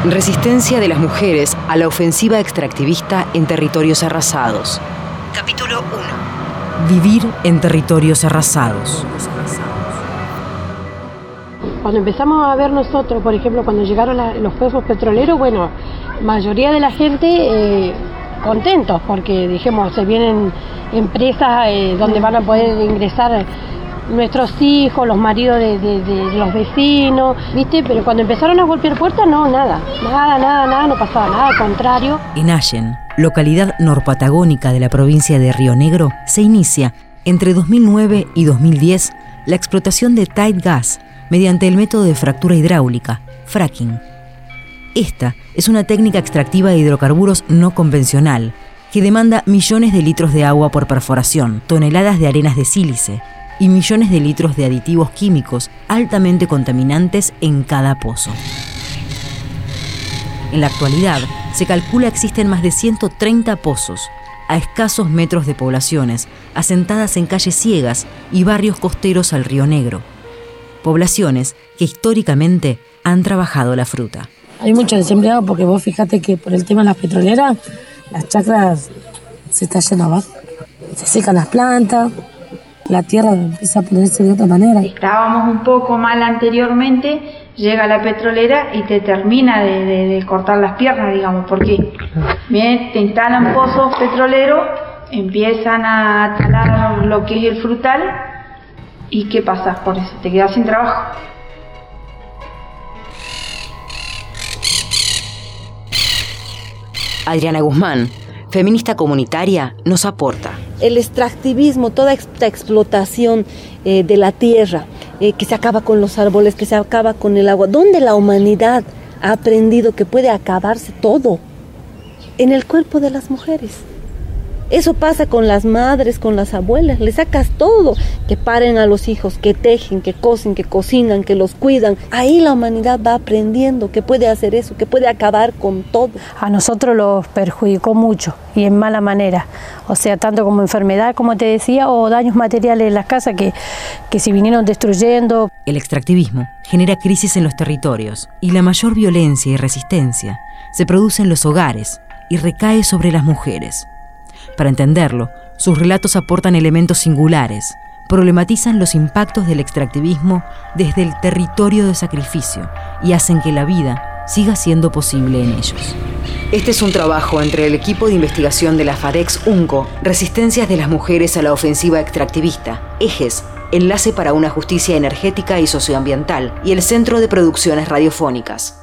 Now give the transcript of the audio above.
Resistencia de las mujeres a la ofensiva extractivista en territorios arrasados. Capítulo 1. Vivir en territorios arrasados. Cuando empezamos a ver nosotros, por ejemplo, cuando llegaron los pozos petroleros, bueno, mayoría de la gente contentos, porque dijimos, se vienen empresas donde van a poder ingresar nuestros hijos, los maridos de los vecinos, ¿viste? Pero cuando empezaron a golpear puertas, no, nada, no pasaba nada, al contrario. En Allen, localidad norpatagónica de la provincia de Río Negro, se inicia, entre 2009 y 2010, la explotación de tight gas mediante el método de fractura hidráulica, fracking. Esta es una técnica extractiva de hidrocarburos no convencional que demanda millones de litros de agua por perforación, toneladas de arenas de sílice y millones de litros de aditivos químicos altamente contaminantes en cada pozo. En la actualidad, se calcula existen más de 130 pozos, a escasos metros de poblaciones, asentadas en calles ciegas y barrios costeros al Río Negro. Poblaciones que históricamente han trabajado la fruta. Hay muchos desempleados porque vos fíjate que por el tema de las petroleras, las chacras se están yendo abajo. Se secan las plantas, la tierra empieza a ponerse de otra manera. Estábamos un poco mal anteriormente, llega la petrolera y te termina de cortar las piernas, digamos, porque bien, te instalan pozos petroleros, empiezan a talar lo que es el frutal. ¿Y qué pasa? Por eso te quedas sin trabajo. Adriana Guzmán, feminista comunitaria, nos aporta. El extractivismo, toda esta explotación de la tierra, que se acaba con los árboles, que se acaba con el agua, ¿dónde la humanidad ha aprendido que puede acabarse todo? En el cuerpo de las mujeres. Eso pasa con las madres, con las abuelas, le sacas todo, que paren a los hijos, que tejen, que cosen, que cocinan, que los cuidan. Ahí la humanidad va aprendiendo que puede hacer eso, que puede acabar con todo. A nosotros los perjudicó mucho y en mala manera, o sea, tanto como enfermedad, como te decía, o daños materiales en las casas que se vinieron destruyendo. El extractivismo genera crisis en los territorios y la mayor violencia y resistencia se produce en los hogares y recae sobre las mujeres. Para entenderlo, sus relatos aportan elementos singulares, problematizan los impactos del extractivismo desde el territorio de sacrificio y hacen que la vida siga siendo posible en ellos. Este es un trabajo entre el equipo de investigación de la FADEX UNCO, Resistencias de las Mujeres a la Ofensiva Extractivista, Ejes, Enlace para una Justicia Energética y Socioambiental, y el Centro de Producciones Radiofónicas.